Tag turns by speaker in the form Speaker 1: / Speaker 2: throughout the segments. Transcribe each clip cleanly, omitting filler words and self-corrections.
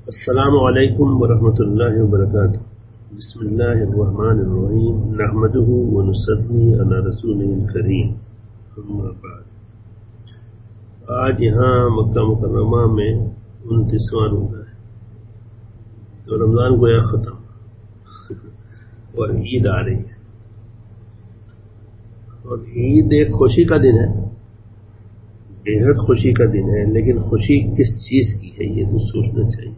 Speaker 1: السلام علیکم ورحمۃ اللہ وبرکاتہ۔ بسم اللہ الرحمن الرحیم، نحمده ونصلی علی رسوله الکریم، اما بعد۔ آج یہاں مکہ مکرمہ میں 29واں روزہ ہے تو رمضان گویا ختم اور عید آ رہی ہے، اور عید ایک خوشی کا دن ہے، بےحد خوشی کا دن ہے، لیکن خوشی کس چیز کی ہے یہ تو سوچنا چاہیے۔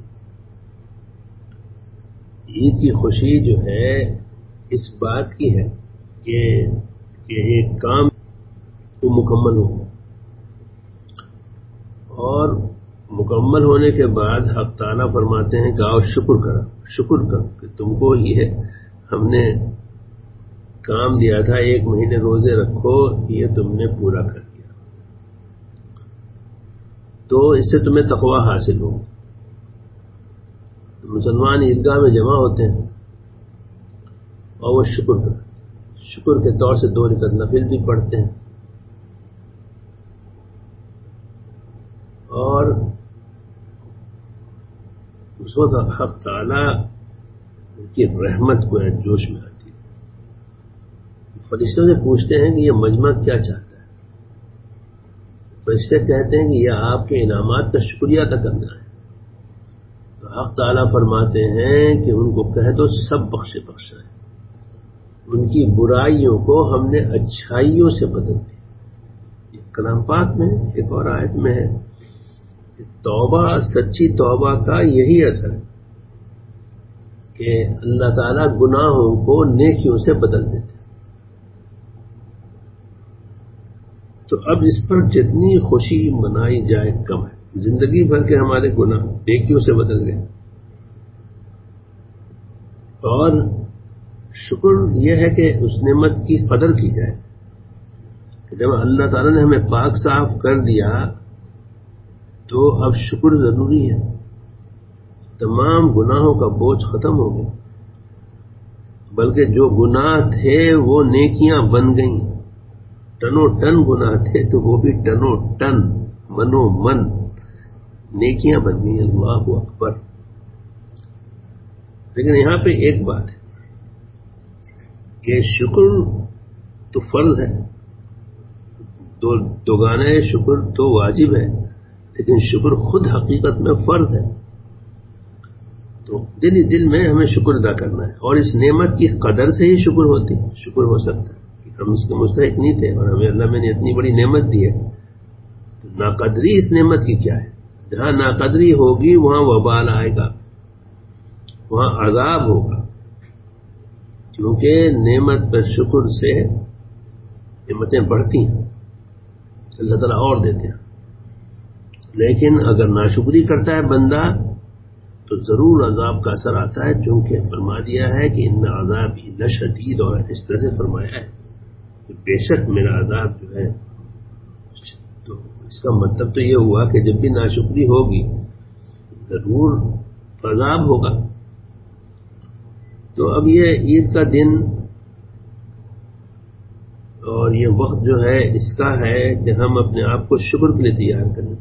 Speaker 1: عید کی خوشی جو ہے اس بات کی ہے کہ ایک کام تو مکمل ہو، اور مکمل ہونے کے بعد حق تعالیٰ فرماتے ہیں کہ آؤ شکر کرو کہ تم کو یہ ہم نے کام دیا تھا، 1 مہینے روزے رکھو، یہ تم نے پورا کر دیا، تو اس سے تمہیں تقویٰ حاصل ہو۔ مسلمان عیدگاہ میں جمع ہوتے ہیں اور وہ شکر کے طور سے 2 رکعت نفل بھی پڑھتے ہیں، اور اس وقت حق تعالیٰ کی رحمت کو جوش میں آتی ہے۔ فرشتوں سے پوچھتے ہیں کہ یہ مجمع کیا چاہتا ہے؟ فرشتے کہتے ہیں کہ یہ آپ کے انعامات کا شکریہ ادا کرنا ہے۔ حق تعالیٰ فرماتے ہیں کہ ان کو کہہ دو سب بخشائے، ان کی برائیوں کو ہم نے اچھائیوں سے بدل دیا۔ کلام پاک میں ایک اور آیت میں ہے کہ توبہ، سچی توبہ کا یہی اثر ہے کہ اللہ تعالیٰ گناہوں کو نیکیوں سے بدل دیتے۔ تو اب اس پر جتنی خوشی منائی جائے کم ہے۔ زندگی بھر کے ہمارے گناہ نیکیوں سے بدل گئے، اور شکر یہ ہے کہ اس نعمت کی قدر کی جائے کہ جب اللہ تعالیٰ نے ہمیں پاک صاف کر دیا تو اب شکر ضروری ہے۔ تمام گناہوں کا بوجھ ختم ہو گیا، بلکہ جو گناہ تھے وہ نیکیاں بن گئیں۔ ٹنو ٹن گناہ تھے تو وہ بھی ٹنو ٹن منو من نیکیاں بن گئی۔ اللہ اکبر۔ لیکن یہاں پہ ایک بات ہے کہ شکر تو فرض ہے، دوگانے شکر تو واجب ہے، لیکن شکر خود حقیقت میں فرض ہے۔ تو دل ہی دل میں ہمیں شکر ادا کرنا ہے، اور اس نعمت کی قدر سے ہی شکر ہو سکتا ہے کہ ہم اس کے مستحق نہیں تھے اور ہمیں اللہ میں نے اتنی بڑی نعمت دی ہے۔ تو ناقدری اس نعمت کی کیا ہے؟ جہاں ناقدری ہوگی وہاں وبال آئے گا، وہاں عذاب ہوگا، کیونکہ نعمت پر شکر سے نعمتیں بڑھتی ہیں، اللہ تعالیٰ اور دیتے ہیں۔ لیکن اگر ناشکری کرتا ہے بندہ تو ضرور عذاب کا اثر آتا ہے، چونکہ فرما دیا ہے کہ ان عذابی لشدید، اور اس طرح سے فرمایا ہے کہ بے شک میرا عذاب جو ہے، تو اس کا مطلب تو یہ ہوا کہ جب بھی ناشکری ہوگی ضرور عذاب ہوگا۔ تو اب یہ عید کا دن اور یہ وقت جو ہے اس کا ہے کہ ہم اپنے آپ کو شکر کے لیے تیار کریں،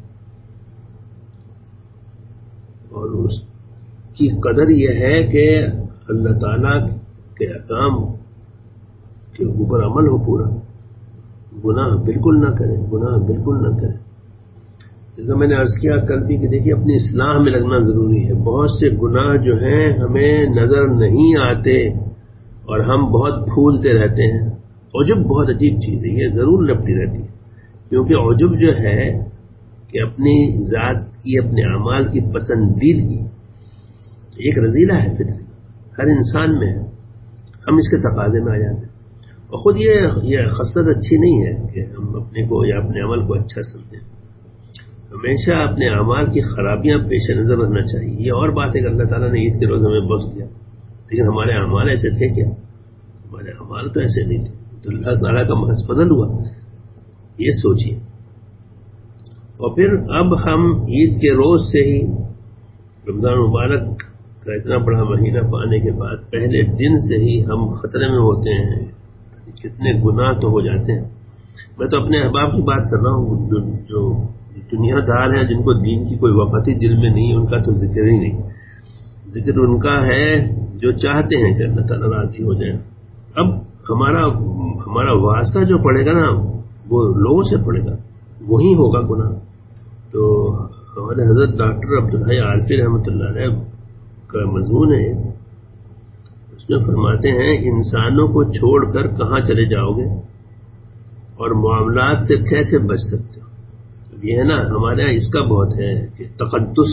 Speaker 1: اور اس کی قدر یہ ہے کہ اللہ تعالیٰ کے احکام کے اوپر عمل ہو پورا، گناہ بالکل نہ کریں۔ جیسا میں نے عرض کیا کل بھی کہ دیکھیے اپنی اصلاح میں لگنا ضروری ہے۔ بہت سے گناہ جو ہیں ہمیں نظر نہیں آتے اور ہم بہت بھولتے رہتے ہیں۔ عجب بہت عجیب چیز ہے، یہ ضرور لپٹی رہتی ہے، کیونکہ عجب جو ہے کہ اپنی ذات کی، اپنے اعمال کی پسندیدگی ایک رذیلہ ہے، فطری ہر انسان میں ہے، ہم اس کے تقاضے میں آ جاتے ہیں، اور خود یہ خصلت اچھی نہیں ہے کہ ہم اپنے کو یا اپنے عمل کو اچھا سمجھیں۔ ہمیشہ اپنے اعمال کی خرابیاں پیش نظر رکھنا چاہیے۔ یہ اور بات ہے کہ اللہ تعالیٰ نے عید کے روز ہمیں بخش دیا، لیکن ہمارے اعمال ایسے تھے کیا؟ ہمارے اعمال تو ایسے نہیں تھے، تو اللہ تعالیٰ کا محض فضل ہوا، یہ سوچیے۔ اور پھر اب ہم عید کے روز سے ہی رمضان مبارک کا اتنا بڑا مہینہ پانے کے بعد پہلے دن سے ہی ہم خطرے میں ہوتے ہیں، کتنے گناہ تو ہو جاتے ہیں۔ میں تو اپنے احباب کی بات کر رہا ہوں جو دنیا دار ہیں جن کو دین کی کوئی وقت ہی دل میں نہیں، ان کا تو ذکر ہی نہیں. ذکر ان کا ہے جو چاہتے ہیں کہ اللہ تعالیٰ راضی ہو جائے. اب ہمارا واسطہ جو پڑے گا نا وہ لوگوں سے پڑے گا، وہی ہوگا گناہ. تو ہمارے حضرت ڈاکٹر عبدالحی عارفی رحمۃ اللہ علیہ کا مضمون ہے، اس میں فرماتے ہیں انسانوں کو چھوڑ کر کہاں چلے جاؤ گے اور معاملات سے کیسے بچ سکتے ہو. یہ ہے نا ہمارے یہاں اس کا بہت ہے کہ تقدس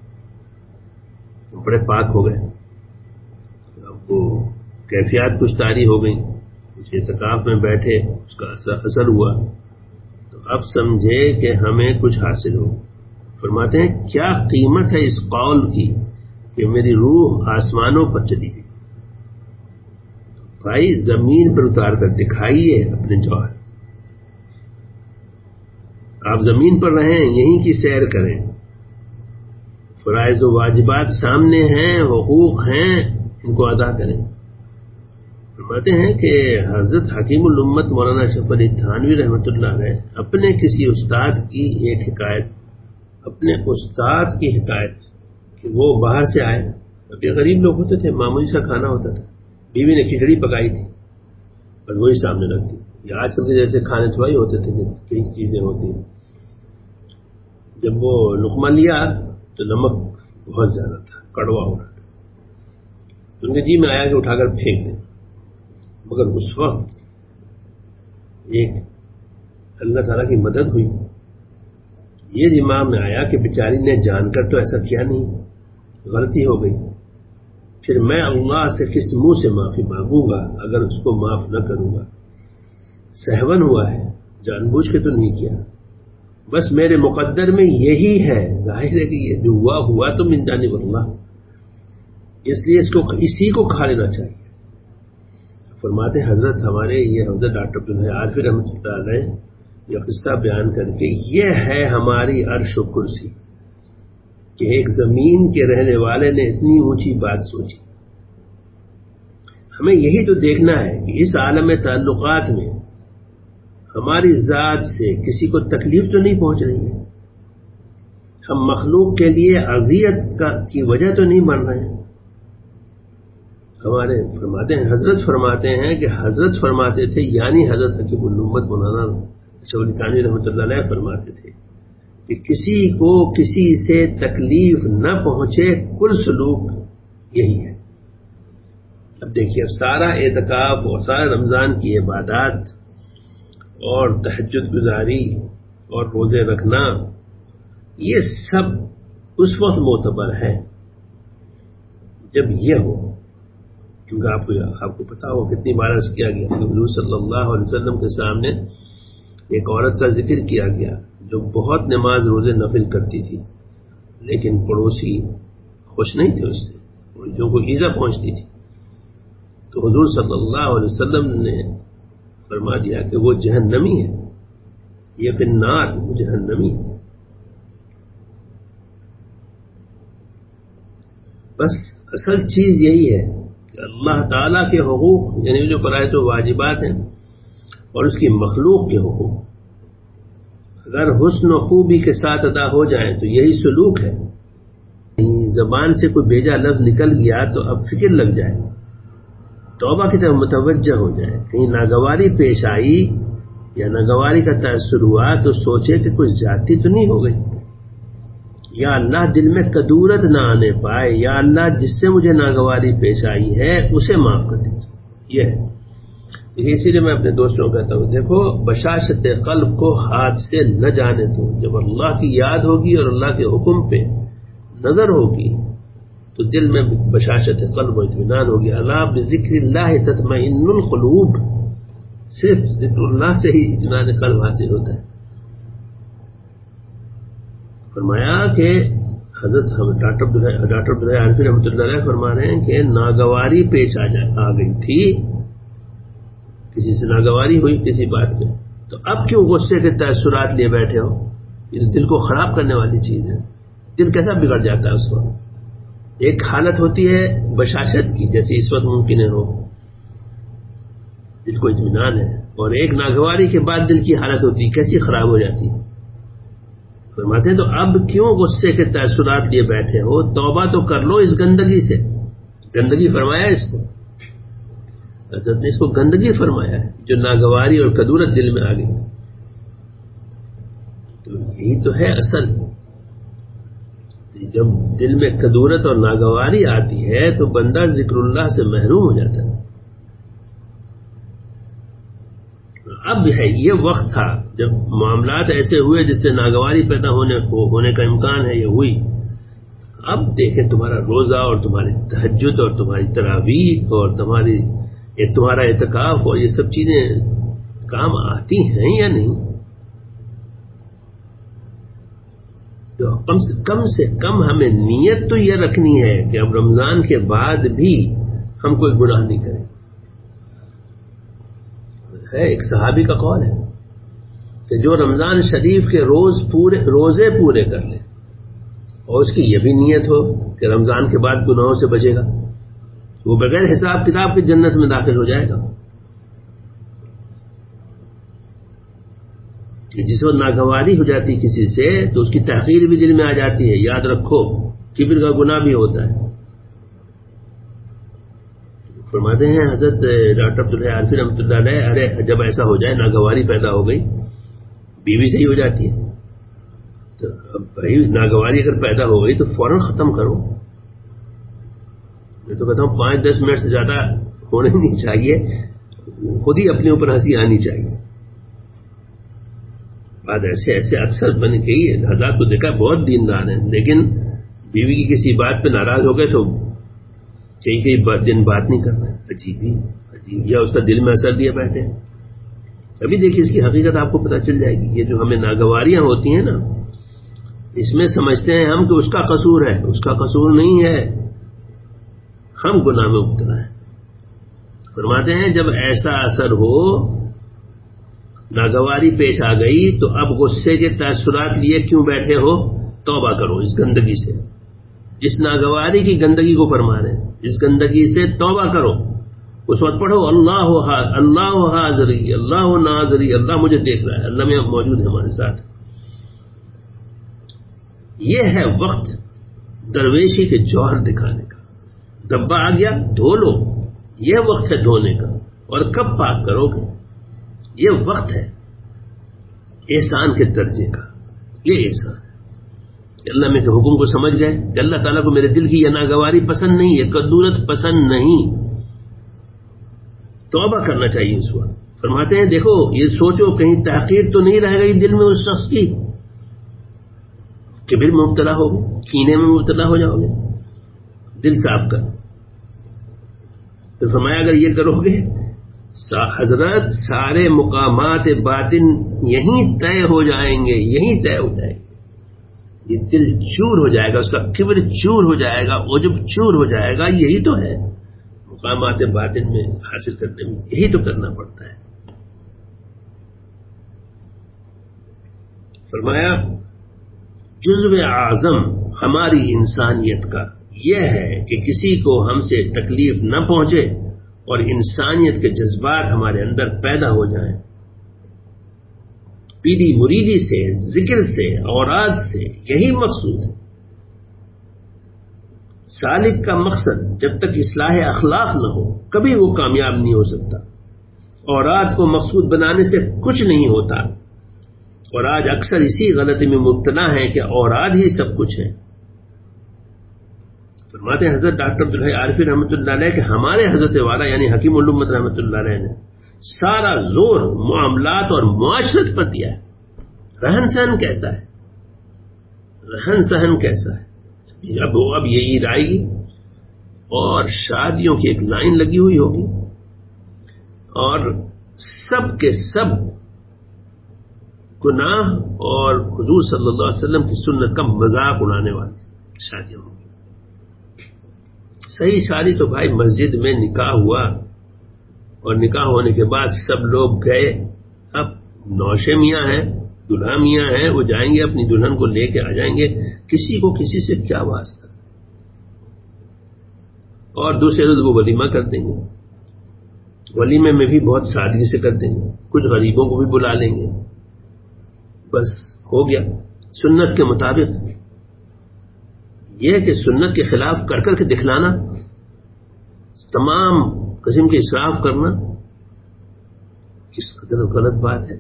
Speaker 1: بڑے پاک ہو گئے. اب وہ کیفیات کچھ طاری ہو گئی، کچھ اعتکاف میں بیٹھے اس کا اثر ہوا تو اب سمجھے کہ ہمیں کچھ حاصل ہو. فرماتے ہیں کیا قیمت ہے اس قول کی کہ میری روح آسمانوں پر چلی گئی. بھائی زمین پر اتار کر دکھائیے اپنے جوہر. آپ زمین پر رہیں، یہیں کی سیر کریں، فرائض و واجبات سامنے ہیں، حقوق ہیں، ان کو ادا کریں. فرماتے ہیں کہ حضرت حکیم الامت مولانا اشرف علی تھانوی رحمۃ اللہ علیہ اپنے کسی استاد کی ایک حکایت، اپنے استاد کی حکایت کہ وہ باہر سے آئے. ابھی غریب لوگ ہوتے تھے، معمولی سا کھانا ہوتا تھا، بیوی نے کھچڑی پکائی تھی اور وہی سامنے رکھ دی. یہ آج کل کے جیسے کھانے تھوڑی ہوتے تھے، کئی چیزیں ہوتی ہیں. جب وہ لقمہ لیا تو نمک بہت زیادہ تھا، کڑوا ہو رہا تھا. ان کے جی میں آیا کہ اٹھا کر پھینک دیں، مگر اس وقت ایک اللہ تعالیٰ کی مدد ہوئی. یہ دماغ میں آیا کہ بیچاری نے جان کر تو ایسا کیا نہیں، غلطی ہو گئی. پھر میں اللہ سے کس منہ سے معافی مانگوں گا اگر اس کو معاف نہ کروں گا. سہون ہوا ہے، جان بوجھ کے تو نہیں کیا، بس میرے مقدر میں یہی ہے. ظاہر ہے کہ یہ جو ہوا تو من جانب اللہ، اس لیے اسی کو کھا لینا چاہیے. فرماتے حضرت ہمارے یہ حضرت ڈاکٹر عبدالحی عارفی رحمۃ اللہ علیہ یہ قصہ بیان کر کے یہ ہے ہماری عرش و کرسی کہ ایک زمین کے رہنے والے نے اتنی اونچی بات سوچی. ہمیں یہی تو دیکھنا ہے کہ اس عالم تعلقات میں ہماری ذات سے کسی کو تکلیف تو نہیں پہنچ رہی ہے، ہم مخلوق کے لیے اذیت کی وجہ تو نہیں بن رہے ہیں. ہمارے فرماتے ہیں حضرت فرماتے ہیں کہ حضرت فرماتے تھے، یعنی حضرت حکیم الامت مولانا اشرف علی تھانوی رحمۃ اللہ علیہ فرماتے تھے کہ کسی کو کسی سے تکلیف نہ پہنچے، کل سلوک یہی ہے. اب دیکھیے اب سارا اعتکاف اور سارا رمضان کی عبادات اور تہجد گزاری اور روزے رکھنا یہ سب اس وقت معتبر ہے جب یہ ہو. کیونکہ آپ کو پتا ہو کتنی بار عرض کیا گیا کہ حضور صلی اللہ علیہ وسلم کے سامنے ایک عورت کا ذکر کیا گیا جو بہت نماز روزے نفل کرتی تھی، لیکن پڑوسی خوش نہیں تھے اس سے، پڑوسیوں کو ایذا پہنچتی تھی. تو حضور صلی اللہ علیہ وسلم نے فرما دیا کہ وہ جہنمی ہے، یہ فی النار، وہ جہنمی ہے. بس اصل چیز یہی ہے کہ اللہ تعالیٰ کے حقوق یعنی جو فرائض و واجبات ہیں اور اس کی مخلوق کے حقوق اگر حسن و خوبی کے ساتھ ادا ہو جائیں تو یہی سلوک ہے. زبان سے کوئی بیجا لفظ نکل گیا تو اب فکر لگ جائے، توبہ کی طرف متوجہ ہو جائے. کہیں ناگواری پیش آئی یا ناگواری کا تاثر ہوا تو سوچے کہ کوئی زیادتی تو نہیں ہو گئی. یا اللہ دل میں کدورت نہ آنے پائے، یا اللہ جس سے مجھے ناگواری پیش آئی ہے اسے معاف کر دیجیے. یہ ہے اسی لیے میں اپنے دوستوں کو کہتا ہوں دیکھو بشاشت قلب کو ہاتھ سے نہ جانے دو. جب اللہ کی یاد ہوگی اور اللہ کے حکم پہ نظر ہوگی تو دل میں بشاشت قلب و اطمینان ہوگی. الا بذکر اللہ تطمئن القلوب، صرف ذکر اللہ سے ہی اطمینان قلب حاصل ہوتا ہے. فرمایا کہ حضرت ڈاکٹر عبدالحی عارفی رحمۃ اللہ علیہ فرما رہے ہیں کہ ناگواری پیش آ گئی تھی، کسی سے ناگواری ہوئی کسی بات میں، تو اب کیوں غصے کے تاثرات لیے بیٹھے ہو؟ یہ دل کو خراب کرنے والی چیز ہے. دل کیسا بگڑ جاتا ہے اس وقت. ایک حالت ہوتی ہے بشاشت کی جیسے اس وقت ممکن ہو، دل کو اطمینان ہے، اور ایک ناگواری کے بعد دل کی حالت ہوتی ہے کیسی خراب ہو جاتی ہے. فرماتے ہیں تو اب کیوں غصے کے تاثرات لیے بیٹھے ہو؟ توبہ تو کر لو اس گندگی سے. گندگی فرمایا اس کو، حضرت نے اس کو گندگی فرمایا ہے، جو ناگواری اور کدورت دل میں آ گئی. تو یہی تو ہے اصل. جب دل میں کدورت اور ناگواری آتی ہے تو بندہ ذکر اللہ سے محروم ہو جاتا ہے. اب ہے یہ وقت تھا جب معاملات ایسے ہوئے جس سے ناگواری پیدا ہونے کا امکان ہے، یہ ہوئی. اب دیکھیں تمہارا روزہ اور تمہاری تہجد اور تمہاری تراویح اور تمہارا اعتکاف اور یہ سب چیزیں کام آتی ہیں یا نہیں؟ تو سے کم ہمیں نیت تو یہ رکھنی ہے کہ اب رمضان کے بعد بھی ہم کوئی گناہ نہیں کریں. ایک صحابی کا قول ہے کہ جو رمضان شریف کے روزے پورے کر لے اور اس کی یہ بھی نیت ہو کہ رمضان کے بعد گناہوں سے بچے گا، وہ بغیر حساب کتاب کی جنت میں داخل ہو جائے گا. جس وقت ناگواری ہو جاتی کسی سے تو اس کی تحقیر بھی دل میں آ جاتی ہے. یاد رکھو کبر کا گناہ بھی ہوتا ہے. فرماتے ہیں حضرت ڈاکٹر عبدالحی عارفی رحمۃ اللہ علیہ، ارے جب ایسا ہو جائے ناگواری پیدا ہو گئی، بیوی صحیح ہو جاتی ہے، تو اب بھائی ناگواری اگر پیدا ہو گئی تو فوراً ختم کرو. میں تو کہتا ہوں 5-10 منٹ سے زیادہ ہونے نہیں چاہیے، خود ہی اپنے اوپر ہنسی آنی چاہیے. بات ایسے اکثر بن گئی ہے، حضرات کو دیکھا بہت دیندار ہیں، لیکن بیوی کی کسی بات پہ ناراض ہو گئے تو کئی دن بات نہیں کرنا. عجیب یا اس کا دل میں اثر دیے بیٹھے. ابھی دیکھیے اس کی حقیقت آپ کو پتہ چل جائے گی. یہ جو ہمیں ناگواریاں ہوتی ہیں نا، اس میں سمجھتے ہیں ہم کہ اس کا قصور ہے. اس کا قصور نہیں ہے، ہم گناہ میں مبتلا ہیں. فرماتے ہیں جب ایسا اثر ہو، ناگواری پیش آ گئی، تو اب غصے کے تاثرات لیے کیوں بیٹھے ہو؟ توبہ کرو اس گندگی سے. اس ناگواری کی گندگی کو فرما رہے ہیں، اس گندگی سے توبہ کرو. اس وقت پڑھو اللہ حاضری، اللہ ناظری، اللہ مجھے دیکھ رہا ہے، اللہ میں موجود ہے ہمارے ساتھ. یہ ہے وقت درویشی کے جوہر دکھانے کا. دبا آ گیا دھو لو، یہ وقت ہے دھونے کا. اور کب پاک کرو گے؟ یہ وقت ہے احسان کے درجے کا. یہ احسان ہے کہ اللہ میں کے حکم کو سمجھ گئے کہ اللہ تعالیٰ کو میرے دل کی یہ ناگواری پسند نہیں ہے، کدورت پسند نہیں. توبہ کرنا چاہیے اس وقت. فرماتے ہیں دیکھو یہ سوچو کہیں تحقیر تو نہیں رہ گئی دل میں اس شخص کی، کبر میں مبتلا ہو گے، کینے میں مبتلا ہو جاؤ گے. دل صاف کر. تو فرمایا اگر یہ کرو گے حضرت سارے مقامات باطن یہیں طے ہو جائیں گے، یہیں طے ہو جائیں گے. یہ دل چور ہو جائے گا، اس کا کبر چور ہو جائے گا، عجب چور ہو جائے گا. یہی تو ہے مقامات باطن میں حاصل کرنے میں، یہی تو کرنا پڑتا ہے. فرمایا جزو اعظم ہماری انسانیت کا یہ ہے کہ کسی کو ہم سے تکلیف نہ پہنچے اور انسانیت کے جذبات ہمارے اندر پیدا ہو جائیں. پیری مریدی سے، ذکر سے، اوراد سے یہی مقصود ہے. سالک کا مقصد جب تک اصلاح اخلاق نہ ہو کبھی وہ کامیاب نہیں ہو سکتا. اوراد کو مقصود بنانے سے کچھ نہیں ہوتا. اور آج اکثر اسی غلطی میں مبتلا ہیں کہ اوراد ہی سب کچھ ہے. فرماتے ہیں حضرت ڈاکٹر عبدالحی عارفی رحمۃ اللہ علیہ کہ ہمارے حضرت والا یعنی حکیم الامت رحمۃ اللہ علیہ نے سارا زور معاملات اور معاشرت پر دیا ہے. رہن سہن کیسا ہے، رہن سہن کیسا ہے. اب یہ عید آئے گی اور شادیوں کی ایک لائن لگی ہوئی ہوگی اور سب کے سب گناہ اور حضور صلی اللہ علیہ وسلم کی سنت کا مذاق اڑانے والی شادیوں ہوگی. صحیح شادی تو بھائی مسجد میں نکاح ہوا اور نکاح ہونے کے بعد سب لوگ گئے. اب نوشے میاں ہیں، دلہا میاں ہیں، وہ جائیں گے اپنی دلہن کو لے کے آ جائیں گے. کسی کو کسی سے کیا واسطہ. اور دوسرے روز وہ ولیمہ کر دیں گے. ولیمے میں بھی بہت سادگی سے کر دیں گے، کچھ غریبوں کو بھی بلا لیں گے. بس ہو گیا. سنت کے مطابق. یہ کہ سنت کے خلاف کر کر کے دکھلانا، تمام قسم کے اسراف کرنا، کس قدر غلط بات ہے.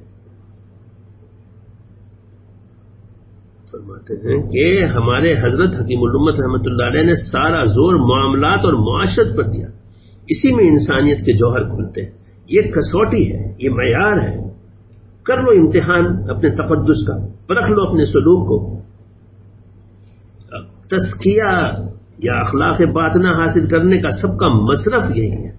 Speaker 1: فرماتے ہیں کہ ہمارے حضرت حکیم الامت رحمۃ اللہ علیہ نے سارا زور معاملات اور معاشرت پر دیا. اسی میں انسانیت کے جوہر کھلتے ہیں. یہ کسوٹی ہے، یہ معیار ہے. کر لو امتحان اپنے تقدس کا، پرکھ لو اپنے سلوک کو. تزکیہ یا اخلاق باطنہ حاصل کرنے کا سب کا مصرف یہی ہے.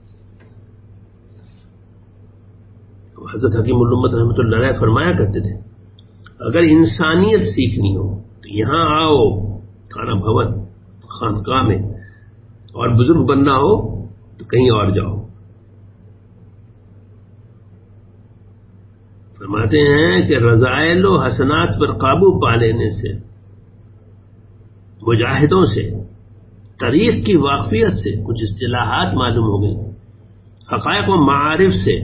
Speaker 1: حضرت حکیم الامت رحمۃ اللہ علیہ فرمایا کرتے تھے اگر انسانیت سیکھنی ہو تو یہاں آؤ تھانہ بھون خانقاہ میں، اور بزرگ بننا ہو تو کہیں اور جاؤ. فرماتے ہیں کہ رذائل و حسنات پر قابو پا لینے سے، مجاہدوں سے، تاریخ کی واقفیت سے، کچھ اصطلاحات معلوم ہو گئی، حقائق و معارف سے،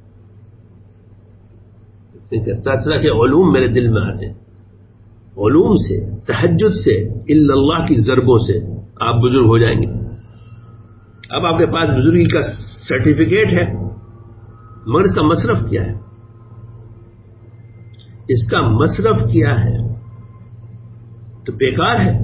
Speaker 1: طرح کے علوم میرے دل میں آتے ہیں، علوم سے، تہجد سے، الا اللہ کی ضربوں سے آپ بزرگ ہو جائیں گے. اب آپ کے پاس بزرگی کا سرٹیفکیٹ ہے، مگر اس کا مصرف کیا ہے؟ اس کا مصرف کیا ہے تو بیکار ہے.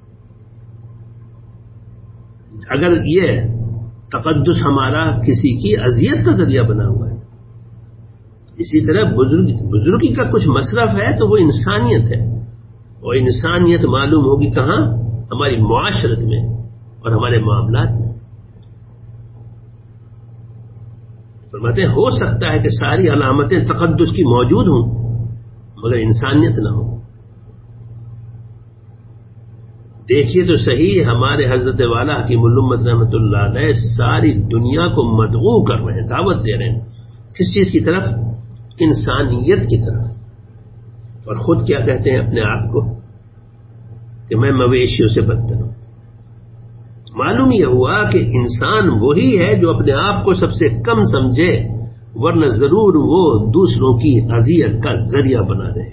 Speaker 1: اگر یہ تقدس ہمارا کسی کی اذیت کا ذریعہ بنا ہوا ہے، اسی طرح بزرگی کا کچھ مصرف ہے تو وہ انسانیت ہے. اور انسانیت معلوم ہوگی کہاں؟ ہماری معاشرت میں اور ہمارے معاملات میں. فرماتے ہیں ہو سکتا ہے کہ ساری علامتیں تقدس کی موجود ہوں مگر انسانیت نہ ہو. دیکھیے تو صحیح، ہمارے حضرت والا حکیم الامت رحمۃ اللہ علیہ ساری دنیا کو مدعو کر رہے ہیں، دعوت دے رہے ہیں. کس چیز کی طرف؟ انسانیت کی طرف. اور خود کیا کہتے ہیں اپنے آپ کو کہ میں مویشیوں سے بدتر ہوں. معلوم یہ ہوا کہ انسان وہی ہے جو اپنے آپ کو سب سے کم سمجھے، ورنہ ضرور وہ دوسروں کی اذیت کا ذریعہ بنا دے.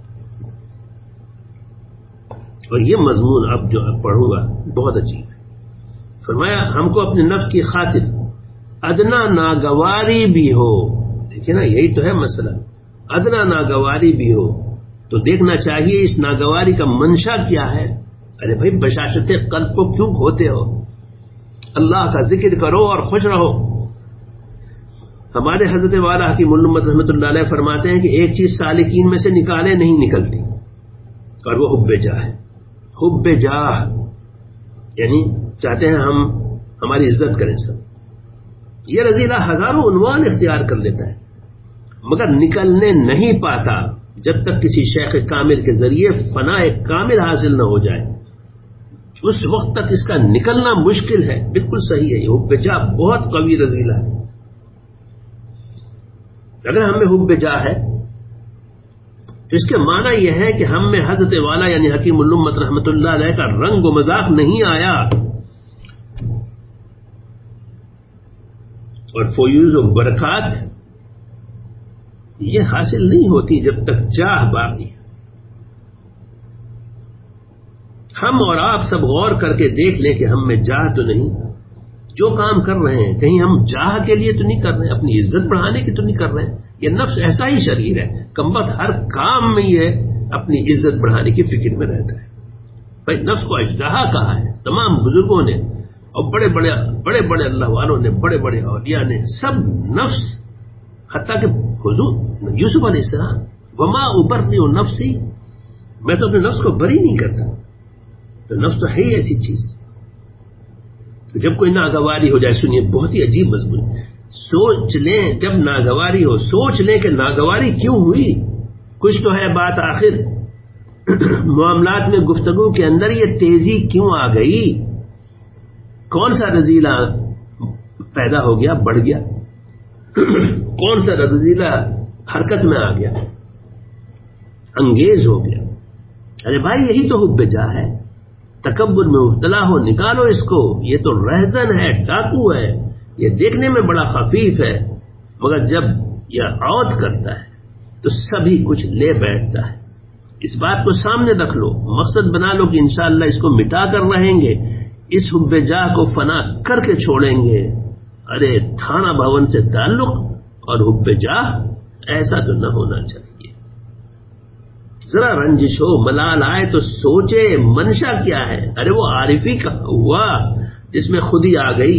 Speaker 1: اور یہ مضمون اب جو پڑھوں گا بہت عجیب ہے. فرمایا ہم کو اپنے نفس کی خاطر ادنا ناگواری بھی ہو، دیکھیں نا یہی تو ہے مسئلہ، ادنا ناگواری بھی ہو تو دیکھنا چاہیے اس ناگواری کا منشا کیا ہے. ارے بھائی بشاشت قلب کو کیوں کھوتے ہو؟ اللہ کا ذکر کرو اور خوش رہو. ہمارے حضرت والا حکیم الامت رحمۃ اللہ علیہ فرماتے ہیں کہ ایک چیز سالکین میں سے نکالے نہیں نکلتی، اور وہ حب جاہ ہے. حب جاہ یعنی چاہتے ہیں ہم ہماری عزت کریں سب. یہ رذیلہ ہزاروں عنوان اختیار کر لیتا ہے مگر نکلنے نہیں پاتا جب تک کسی شیخ کامل کے ذریعے فنا کامل حاصل نہ ہو جائے. اس وقت تک اس کا نکلنا مشکل ہے. بالکل صحیح ہے، یہ حب جاہ بہت قوی رذیلہ ہے. اگر ہم میں حب جاہ ہے تو اس کے معنی یہ ہے کہ ہم میں حضرت والا یعنی حکیم الامت رحمۃ اللہ علیہ کا رنگ و مذاق نہیں آیا، اور فیوز و برکات یہ حاصل نہیں ہوتی جب تک جاہ باقی ہے. ہم اور آپ سب غور کر کے دیکھ لیں کہ ہم میں جاہ تو نہیں. جو کام کر رہے ہیں کہیں ہم جاہ کے لیے تو نہیں کر رہے ہیں، اپنی عزت بڑھانے کی تو نہیں کر رہے ہیں. یہ نفس ایسا ہی شریر ہے، کمبخت ہر کام میں یہ اپنی عزت بڑھانے کی فکر میں رہتا ہے. بھائی نفس کو اژدہا کہا ہے تمام بزرگوں نے، اور بڑے بڑے اللہ والوں نے، بڑے بڑے اولیاء نے، سب نفس، حتیٰ کہ حضور یوسف علیہ السلام وما ابرئ نفسی، میں تو اپنے نفس کو بری نہیں کرتا. تو نفس تو ہے ہی ایسی چیز. تو جب کوئی ناگواری ہو جائے، سنیے بہت ہی عجیب مضمون، سوچ لیں جب ناگواری ہو، سوچ لیں کہ ناگواری کیوں ہوئی. کچھ تو ہے بات آخر. معاملات میں گفتگو کے اندر یہ تیزی کیوں آ گئی؟ کون سا رذیلہ پیدا ہو گیا، بڑھ گیا؟ کون سا رذیلہ حرکت میں آ گیا، انگیز ہو گیا؟ ارے بھائی یہی تو حب جاہ ہے. تکبر میں مبتلا ہو، نکالو اس کو. یہ تو رہزن ہے، ڈاکو ہے. یہ دیکھنے میں بڑا خفیف ہے مگر جب یہ عود کرتا ہے تو سبھی کچھ لے بیٹھتا ہے. اس بات کو سامنے رکھ لو، مقصد بنا لو کہ انشاءاللہ اس کو مٹا کر رہیں گے، اس حب جاہ کو فنا کر کے چھوڑیں گے۔ ارے تھانہ بھون سے تعلق اور حب جاہ، ایسا تو نہ ہونا چاہیے۔ ذرا رنجش ہو، ملال آئے تو سوچے منشا کیا ہے۔ ارے وہ عارفی کا ہوا جس میں خود ہی آ گئی۔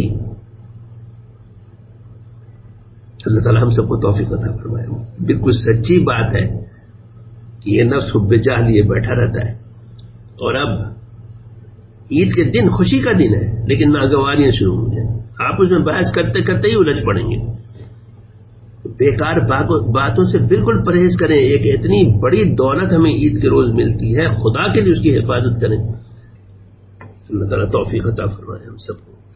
Speaker 1: اللہ تعالیٰ ہم سب کو توفیق عطا فرمائے۔ بالکل سچی بات ہے کہ یہ نفس حب جاہ لیے بیٹھا رہتا ہے، اور اب عید کے دن خوشی کا دن ہے لیکن ناگواریاں شروع ہو جائیں، آپ اس میں بحث کرتے کرتے ہی الجھ پڑیں گے۔ بیکار باتوں سے بالکل پرہیز کریں۔ ایک اتنی بڑی دولت ہمیں عید کے روز ملتی ہے، خدا کے لیے اس کی حفاظت کریں۔ اللہ تعالیٰ توفیق عطا فرمائے ہم سب کو۔